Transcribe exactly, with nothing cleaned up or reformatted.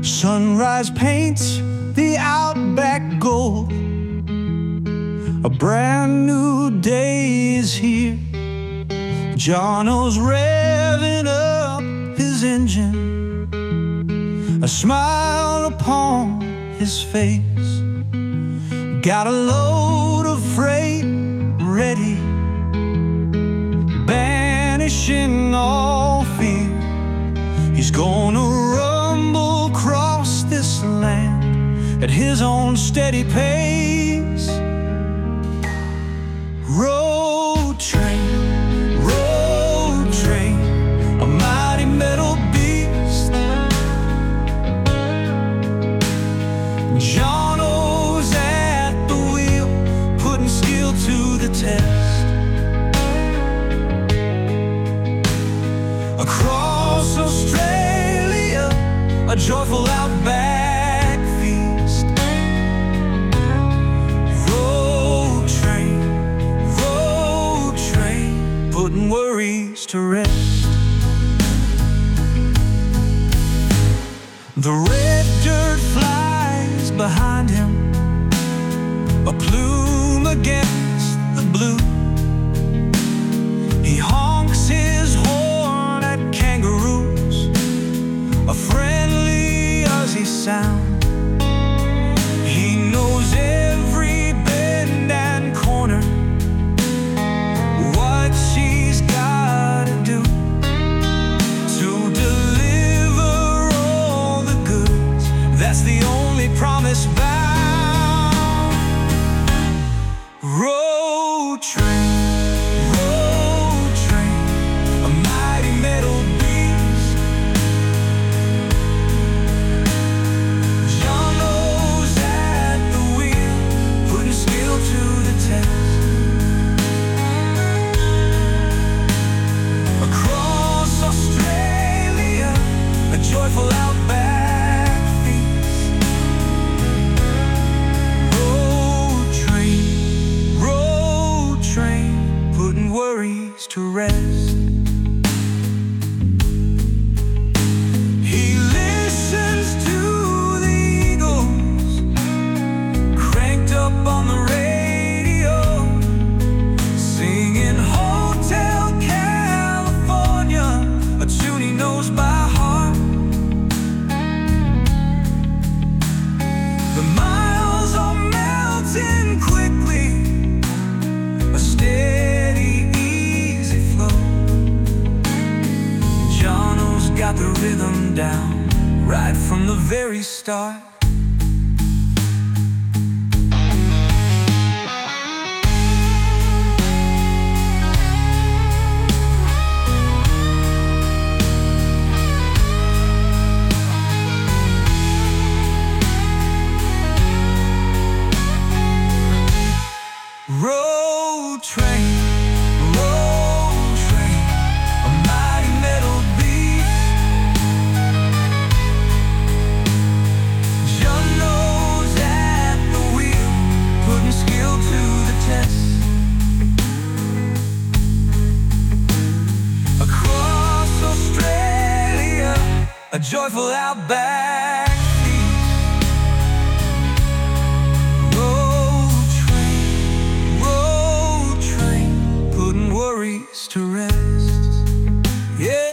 Sunrise paints the outback gold. A brand new day is here. Jono's revving up his engine, a smile upon his face. Got a load of freight ready, banishing all fear. He's gonna rumble across this land at his own steady pace. Road train, road train, a mighty metal beast. Jono's at the wheel, putting skill to the test. Across Australia, a joyful outback feast. Road train, road train, putting worries to rest. The red dirt flies behind him, a plume against the blue. He honks his horn at kangaroos, a friendly Aussie sound. He knows every bend and corner, what she's gotta do to deliver all the goods. That's the only promise bound. Road train, road train, a mighty metal beast. Jono's at the wheel, putting skill to the test. Across Australia, a joyful outback feast. Road train, road train, putting worries to rest. He listens to the eagles, cranked up on the radio, singing Hotel California, a tune he knows by heart. The miles are melting quickly, a steady, easy flow. Jono's got the rhythm down right from the very start. Road train, road train, a mighty metal beast. Jono's at the wheel, putting skill to the test. Across Australia, a joyful outback feast. Road train, road train, putting worries to rest.